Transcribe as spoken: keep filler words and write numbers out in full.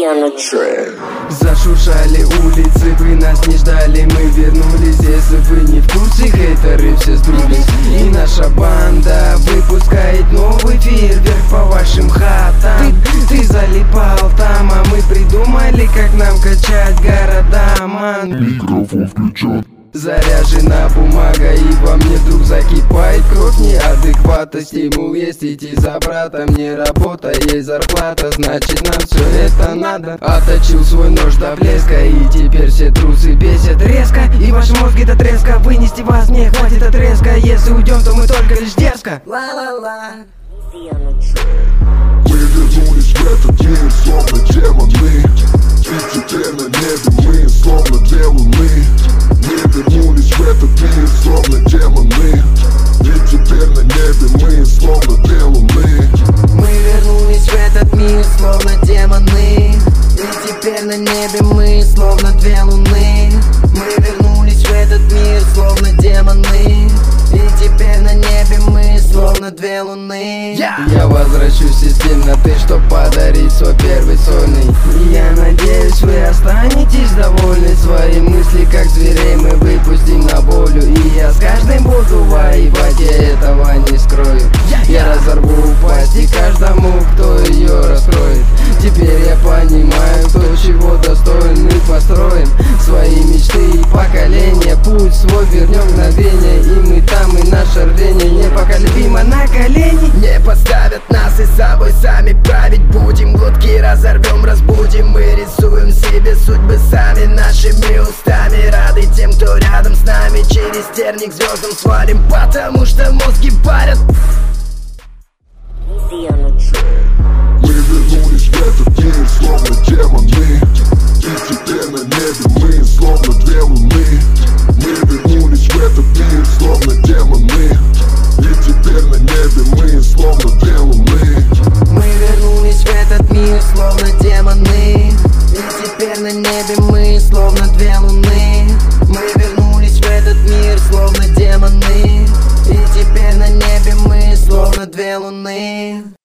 Зашуршали улицы, вы нас не ждали, мы вернулись. Если вы не в курсе, хейтеры все сдулись. И наша банда выпускает новый фейерверк по вашим хатам. Ты, ты залипал там, а мы придумали, как нам качать города, ман. Микрофон включен. Заряжена бумага, и во мне вдруг закипает кровь неадеквата. Стимул есть идти за братом, не работа, есть зарплата, значит нам все это надо. Отточил свой нож до блеска, и теперь все трусы бесят резко. И ваши мозги до треска, вынести вас не хватит отрезка. Если уйдем, то мы только лишь дерзко. Мы вернулись в этот мир, словно демоны. И теперь на небе мы, словно две луны. Мы вернулись в этот мир, словно демоны. И теперь на небе мы, словно две луны. Мы вернулись в этот мир, словно демоны. И теперь на небе мы, словно две луны. Мы вернулись в этот мир, словно демоны. И теперь на небе мы, словно две луны. yeah. Я возвращусь из темноты, чтоб подарить свой первый сольный. И я надеюсь, вы останетесь довольны. Свои мысли, как зверей, мы выпустим на волю. И я с каждым буду воевать, я этого не скрою. Я разорву пасти каждому, кто ее раскроет. Теперь я понимаю, кто чего достоин. Мы построим свои мечты и поколения. Путь свой вернем мгновение, и мы там, и наше рвение непоколебимо на колени. Не подставят нас и собой сами править будем. Глотки разорвем, разбудим. Мы рисуем себе судьбы сами нашими устами. Рады тем, кто рядом с нами. Через терник звездам свалим, потому что мозги парят. Мы вернулись в этот мир, словно демоны. И теперь на небе мы, словно две луны. Мы вернулись в этот мир, словно демоны. И теперь на небе мы, словно две луны. Мы вернулись в этот мир, словно демоны. И теперь на небе мы, словно две луны. Мы вернулись в этот мир, словно демоны. И теперь на небе мы, словно две луны.